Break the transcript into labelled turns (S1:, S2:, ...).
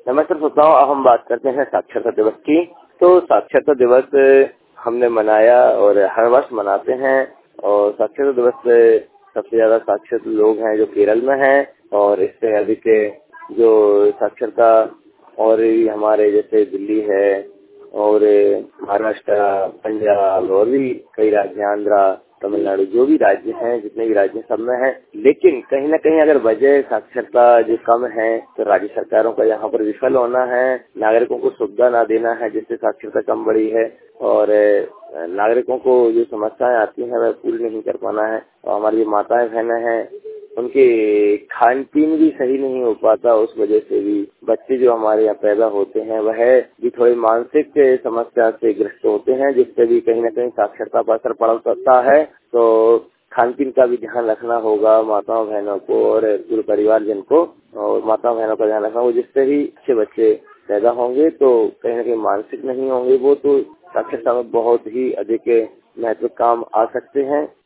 S1: नमस्कार श्रोताओं, अब हम बात करते हैं साक्षरता दिवस की। तो साक्षरता दिवस हमने मनाया और हर वर्ष मनाते हैं। और साक्षरता दिवस पे सबसे ज्यादा साक्षर लोग हैं जो केरल में हैं, और इससे अधिक जो साक्षरता और हमारे जैसे दिल्ली है और महाराष्ट्र, पंजाब और भी कई राज्य, आंध्रा, तमिलनाडु, जो भी राज्य हैं, जितने भी राज्य सब में है। लेकिन कहीं न कहीं अगर वजह साक्षरता जो कम है तो राज्य सरकारों का यहाँ पर विफल होना है, नागरिकों को सुविधा ना देना है जिससे साक्षरता कम बढ़ी है, और नागरिकों को जो समस्याएं आती हैं वह पूरी नहीं कर पाना है। और हमारी जो माताएं बहनें हैं उनके खान पीन भी सही नहीं हो पाता, उस वजह से भी बच्चे जो हमारे यहाँ पैदा होते हैं वह भी थोड़ी मानसिक समस्या से ग्रस्त होते हैं, जिससे भी कहीं न कहीं साक्षरता पर असर पड़ सकता है। तो खान पीन का भी ध्यान रखना होगा माताओं बहनों को और पूरे परिवार जन को, और माताओं बहनों का ध्यान रखना होगा, जिससे ही अच्छे बच्चे पैदा होंगे तो कहीं न कहीं मानसिक नहीं होंगे वो, तो साक्षरता में बहुत ही अधिक महत्व काम आ सकते हैं।